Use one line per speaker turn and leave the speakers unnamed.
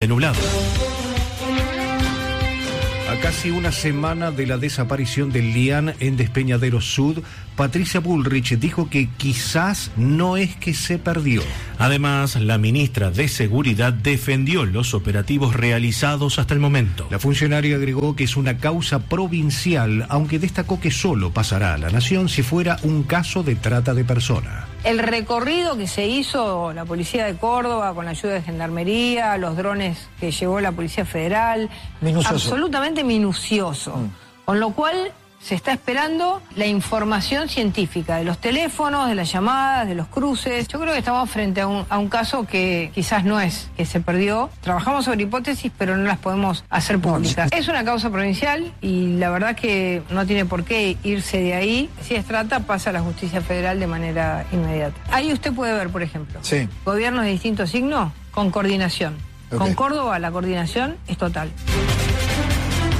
nublado.
A casi una semana de la desaparición del Lian en Despeñadero Sud, Patricia Bullrich dijo que quizás no es que se perdió.
Además, la ministra de Seguridad defendió los operativos realizados hasta el momento.
La funcionaria agregó que es una causa provincial, aunque destacó que solo pasará a la nación si fuera un caso de trata de personas.
El recorrido que se hizo la Policía de Córdoba con la ayuda de Gendarmería, los drones que llevó la Policía Federal, absolutamente minucioso. Con lo cual se está esperando la información científica de los teléfonos, de las llamadas, de los cruces. Yo creo que estamos frente a un caso que quizás no es que se perdió. Trabajamos sobre hipótesis, pero no las podemos hacer públicas. Es una causa provincial y la verdad que no tiene por qué irse de ahí. Si es trata, pasa a la justicia federal de manera inmediata. Ahí usted puede ver, por ejemplo, gobiernos de distinto signo con coordinación. Okay. Con Córdoba la coordinación es total.